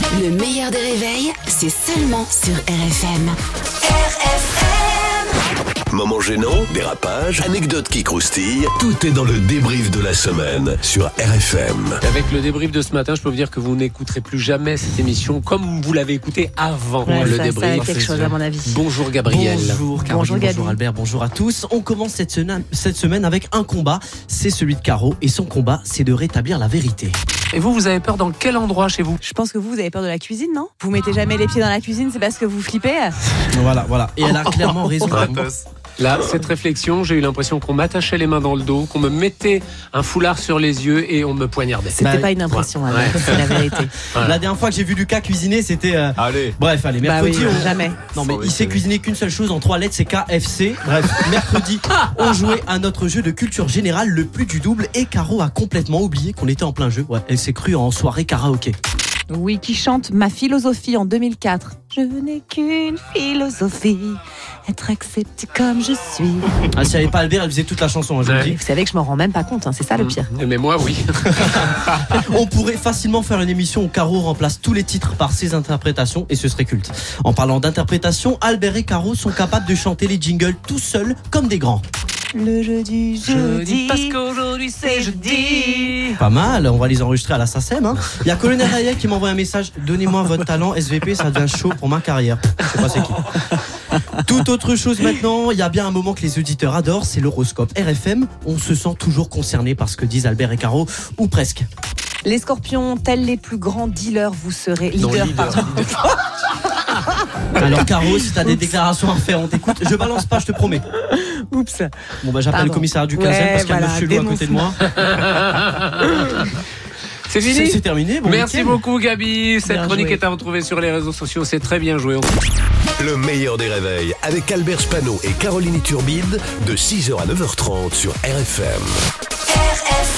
Le meilleur des réveils, c'est seulement sur RFM. RFM. Moment gênant, dérapage, anecdotes qui croustillent, tout est dans le débrief de la semaine sur RFM. Avec le débrief de ce matin, je peux vous dire que vous n'écouterez plus jamais cette émission comme vous l'avez écouté avant le débrief. Ça va être quelque chose à mon avis. Bonjour Gabriel. Bonjour Caroline, bonjour Albert, bonjour à tous. On commence cette semaine avec un combat, c'est celui de Caro et son combat, c'est de rétablir la vérité. Et vous avez peur dans quel endroit chez vous? Je pense que vous avez peur de la cuisine, non? Vous mettez jamais les pieds dans la cuisine, c'est parce que vous flippez? Voilà. Et elle a clairement raison. Là, cette réflexion, j'ai eu l'impression qu'on m'attachait les mains dans le dos, qu'on me mettait un foulard sur les yeux et on me poignardait. C'était pas une impression, ouais. C'est la vérité. Voilà. La dernière fois que j'ai vu Lucas cuisiner, c'était... Allez. Bref, mercredi... Jamais. Non, mais il sait cuisiner qu'une seule chose en 3 lettres, c'est KFC. Bref, mercredi, on jouait à notre jeu de culture générale, le plus du double, et Caro a complètement oublié qu'on était en plein jeu. Ouais, elle s'est crue en soirée karaoké. Oui, qui chante Ma philosophie en 2004. Je n'ai qu'une philosophie, être accepté comme je suis. Ah, si elle n'avait pas Albert, elle faisait toute la chanson, je vous le dis. Vous savez que je m'en rends même pas compte, c'est ça le pire. Mais moi, oui. On pourrait facilement faire une émission où Caro remplace tous les titres par ses interprétations et ce serait culte. En parlant d'interprétation, Albert et Caro sont capables de chanter les jingles tout seuls comme des grands. Le jeudi, parce qu'aujourd'hui c'est jeudi. Pas mal, on va les enregistrer à la SACEM. Hein. Il y a Colonel Hayek qui m'envoie un message. Donnez-moi votre talent, SVP, ça devient chaud pour ma carrière. Je sais pas c'est qui. Toute autre chose maintenant, il y a bien un moment que les auditeurs adorent, c'est l'horoscope. RFM, on se sent toujours concerné par ce que disent Albert et Caro, ou presque. Les scorpions, tels les plus grands dealers, vous serez leader. Alors Caro, si t'as des déclarations à faire, on t'écoute. Je balance pas, je te promets. Oups. Bon j'appelle le commissariat du 15e parce qu'il y a monsieur Lou à côté de moi. C'est fini? C'est terminé. Bon Merci week-end. beaucoup Gabi. Cette Bien chronique joué. est à retrouver sur les réseaux sociaux. C'est très bien joué. Le meilleur des réveils avec Albert Spano et Caroline Turbide de 6h à 9h30 sur RFM. RFM.